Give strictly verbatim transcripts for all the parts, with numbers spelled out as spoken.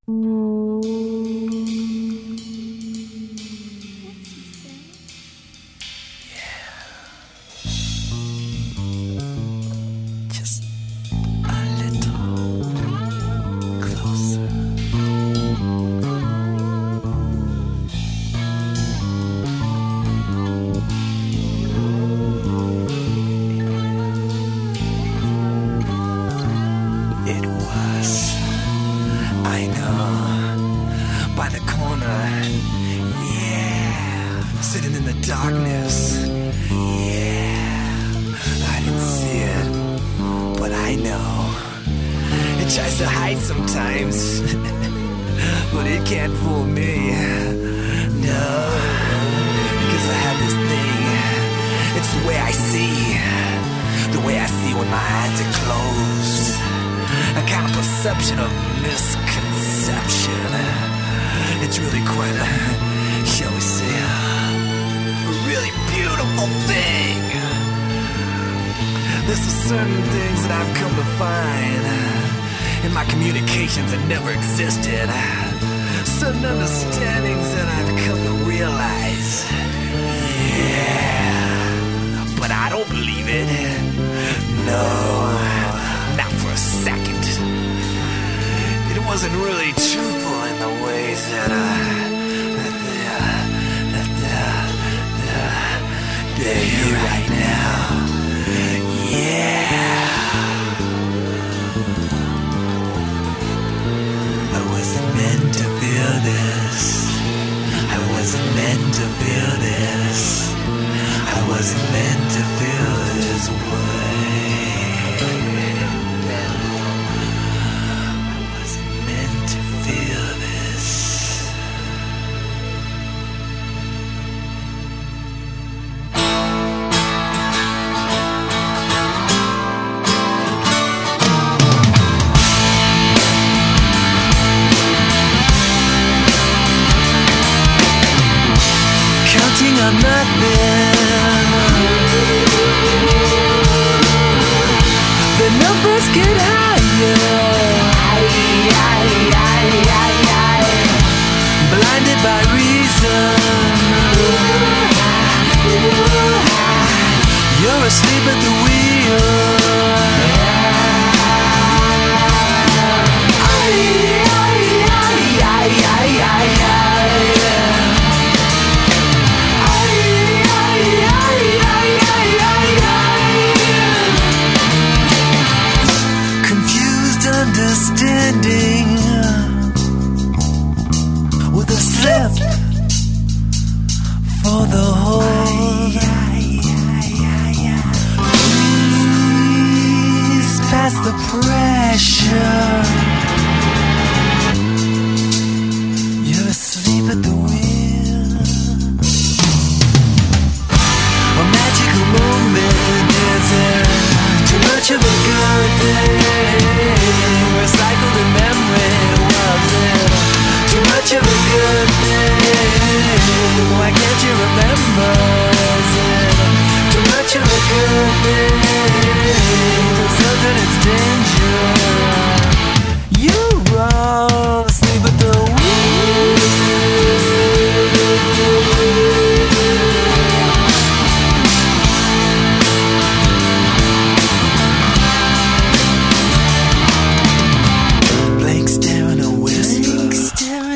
Just a little closer. It was, I know, by the corner, yeah, sitting in the darkness, yeah, I didn't see it, but I know, it tries to hide sometimes, but it can't fool me, no, because I have this thing, it's the way I see, the way I see when my eyes are closed. A kind of perception of misconception. It's really quite a, shall we say, a really beautiful thing. There's some certain things that I've come to find in my communications that never existed. Certain understandings that I've come to realize. Yeah, but I don't believe it. No. Not for a second. It wasn't really truthful in the ways that uh, that they, uh, that uh, uh, they're here right now. Yeah. I wasn't meant to feel this. I wasn't meant to feel this. I wasn't meant to feel this way. On nothing. The numbers get higher. Blinded by reason. You're asleep at the wheel. Understanding with a slip for the whole. Please pass the pressure. You're asleep at the wheel. A magical moment, is it too much of a good thing? Recycled in memory, was it too much of a good thing? Why can't you remember? Is it too much of a good thing? To certain it's danger. You're all asleep at the wheel.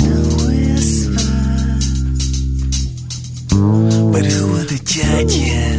Judges.